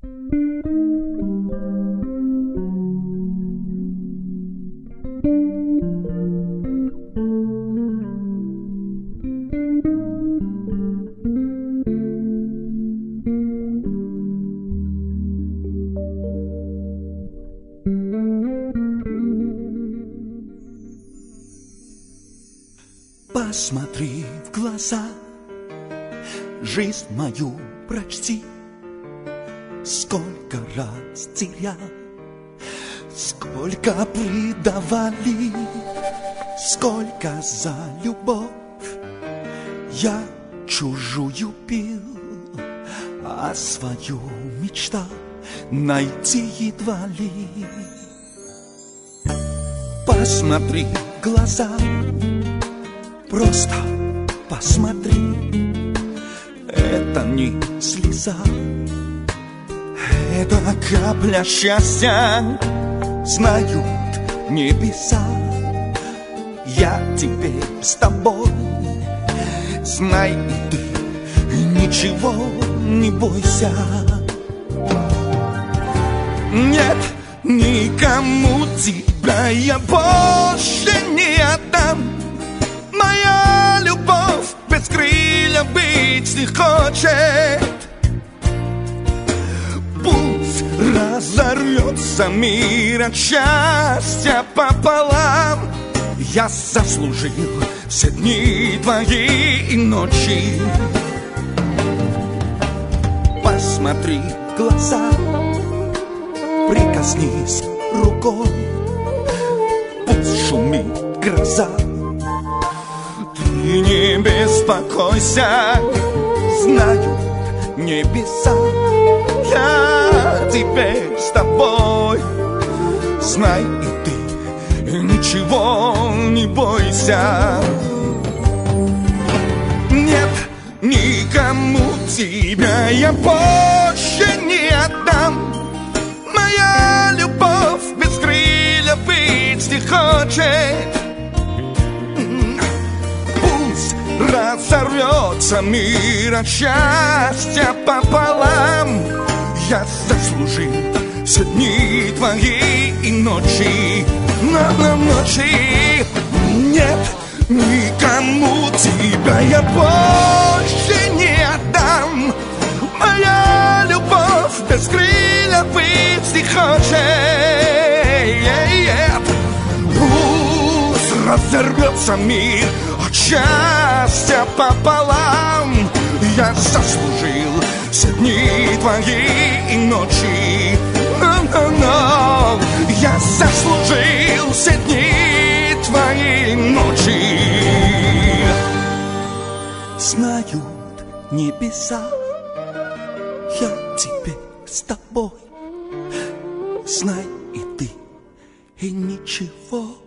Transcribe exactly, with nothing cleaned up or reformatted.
Посмотри в глаза, жизнь мою прочти. Сколько раз терял, сколько предавали, сколько за любовь я чужую пил, а свою мечтал найти едва ли. Посмотри в глаза, просто посмотри, это не слеза, это капля счастья, знают небеса. Я теперь с тобой, знай и ты, ничего не бойся. Нет, никому тебя я больше не отдам. Моя любовь без крылья быть не хочет. Пусть разорвется мир от счастья пополам. Я заслужил все дни твои и ночи. Посмотри в глаза, прикоснись рукой, пусть шумит гроза. Ты не беспокойся, знают небеса. Я теперь с тобой, знай и ты, ничего не бойся. Нет, никому тебя я больше не отдам. Моя любовь без крылья быть не хочет. Пусть разорвется мир от счастья пополам. Я заслужил все дни твои и ночи, на, на ночи. Нет, никому тебя я больше не отдам. Моя любовь без крылья быть не хочет. Пусть разорвется мир от счастья пополам. Я заслужил все дни твои и ночи. Но-но-но. Я заслужил все дни твои ночи. Знают небеса, я теперь с тобой, знай и ты, и ничего